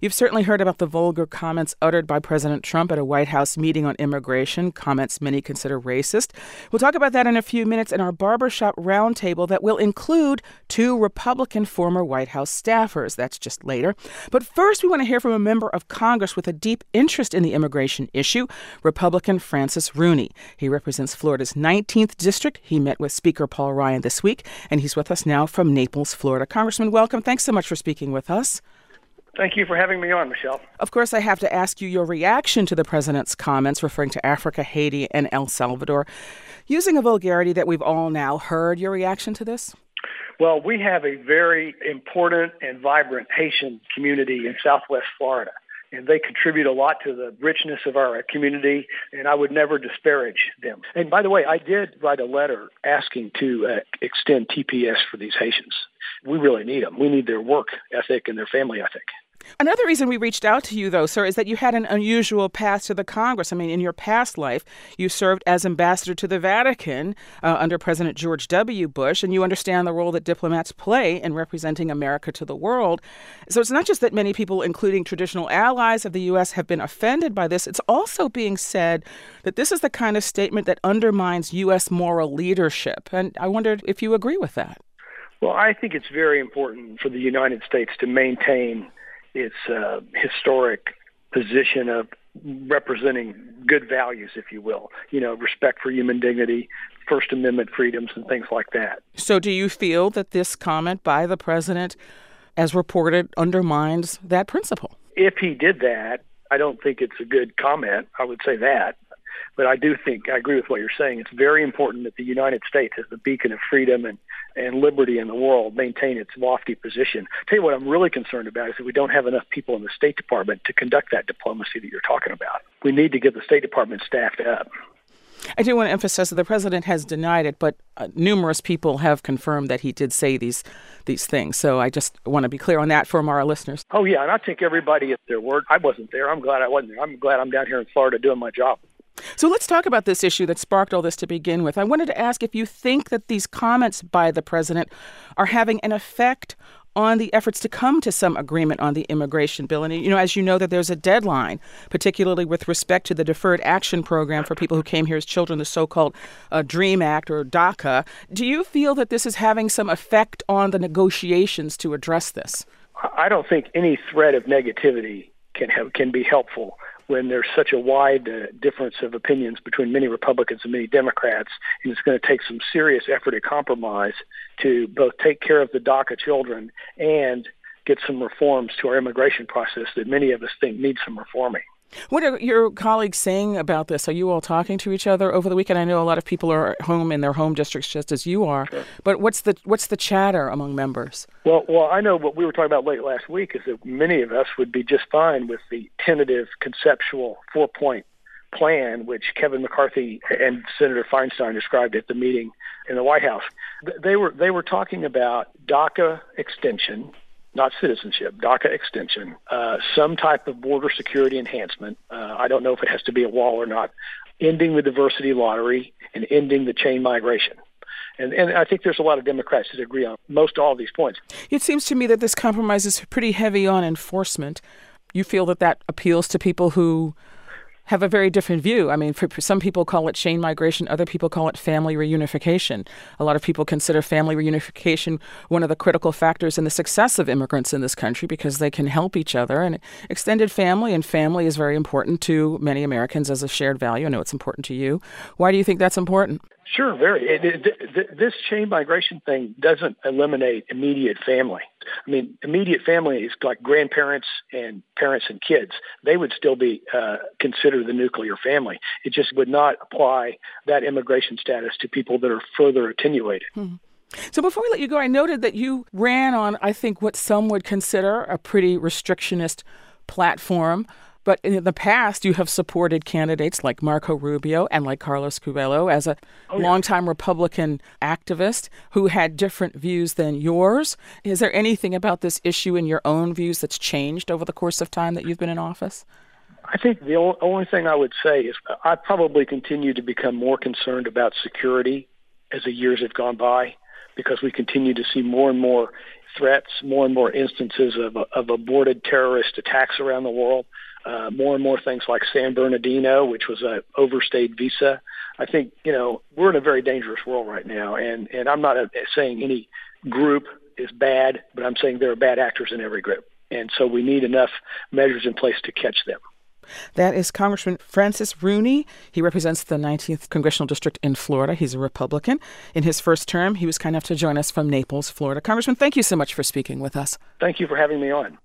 You've certainly heard about the vulgar comments uttered by President Trump at a White House meeting on immigration, comments many consider racist. We'll talk about that in a few minutes in our barbershop roundtable that will include two Republican former White House staffers. That's just later. But first, we want to hear from a member of Congress with a deep interest in the immigration issue, Republican Francis Rooney. He represents Florida's 19th district. He met with Speaker Paul Ryan this week, and he's with us now from Naples, Florida. Congressman, welcome. Thanks so much for speaking with us. Thank you for having me on, Michelle. Of course, I have to ask you your reaction to the president's comments referring to Africa, Haiti, and El Salvador, using a vulgarity that we've all now heard. Your reaction to this? Well, we have a very important and vibrant Haitian community in Southwest Florida, and they contribute a lot to the richness of our community, and I would never disparage them. And by the way, I did write a letter asking to extend TPS for these Haitians. We really need them. We need their work ethic and their family ethic. Another reason we reached out to you, though, sir, is that you had an unusual path to the Congress. I mean, in your past life, you served as ambassador to the Vatican under President George W. Bush, and you understand the role that diplomats play in representing America to the world. So it's not just that many people, including traditional allies of the U.S., have been offended by this. It's also being said that this is the kind of statement that undermines U.S. moral leadership. And I wondered if you agree with that. Well, I think it's very important for the United States to maintain its historic position of representing good values, if you will, respect for human dignity, First Amendment freedoms, and things like that. So do you feel that this comment by the president, as reported, undermines that principle? If he did that, I don't think it's a good comment. I would say that. But I agree with what you're saying. It's very important that the United States, as the beacon of freedom and liberty in the world, maintain its lofty position. Tell you what I'm really concerned about is that we don't have enough people in the State Department to conduct that diplomacy that you're talking about. We need to get the State Department staffed up. I do want to emphasize that the president has denied it, but numerous people have confirmed that he did say these things. So I just want to be clear on that for our listeners. Oh, yeah, and I take everybody at their word. I wasn't there. I'm glad I wasn't there. I'm glad I'm down here in Florida doing my job. So let's talk about this issue that sparked all this to begin with. I wanted to ask if you think that these comments by the president are having an effect on the efforts to come to some agreement on the immigration bill. And, as you know, that there's a deadline, particularly with respect to the Deferred Action Program for people who came here as children, the so-called DREAM Act or DACA. Do you feel that this is having some effect on the negotiations to address this? I don't think any thread of negativity can be helpful when there's such a wide difference of opinions between many Republicans and many Democrats, and it's going to take some serious effort at compromise to both take care of the DACA children and get some reforms to our immigration process that many of us think needs some reforming. What are your colleagues saying about this? Are you all talking to each other over the weekend? I know a lot of people are at home in their home districts just as you are. Sure. But what's the chatter among members? Well, I know what we were talking about late last week is that many of us would be just fine with the tentative conceptual 4-point plan, which Kevin McCarthy and Senator Feinstein described at the meeting in the White House. They were talking about DACA extension, not citizenship, DACA extension, some type of border security enhancement. I don't know if it has to be a wall or not, ending the diversity lottery and ending the chain migration. And I think there's a lot of Democrats that agree on most all of these points. It seems to me that this compromise is pretty heavy on enforcement. You feel that appeals to people who have a very different view. I mean, for some people call it chain migration. Other people call it family reunification. A lot of people consider family reunification one of the critical factors in the success of immigrants in this country because they can help each other. And extended family is very important to many Americans as a shared value. I know it's important to you. Why do you think that's important? Sure, very. This chain migration thing doesn't eliminate immediate family. I mean, immediate family is like grandparents and parents and kids. They would still be considered the nuclear family. It just would not apply that immigration status to people that are further attenuated. Hmm. So before we let you go, I noted that you ran on, I think, what some would consider a pretty restrictionist platform. But in the past, you have supported candidates like Marco Rubio and like Carlos Cuervo as a longtime Republican activist who had different views than yours. Is there anything about this issue in your own views that's changed over the course of time that you've been in office? I think the only thing I would say is I probably continue to become more concerned about security as the years have gone by. because we continue to see more and more threats, more and more instances of aborted terrorist attacks around the world, more and more things like San Bernardino, which was an overstayed visa. I think, we're in a very dangerous world right now, and I'm not saying any group is bad, but I'm saying there are bad actors in every group. And so we need enough measures in place to catch them. That is Congressman Francis Rooney. He represents the 19th Congressional District in Florida. He's a Republican. In his first term, he was kind enough to join us from Naples, Florida. Congressman, thank you so much for speaking with us. Thank you for having me on.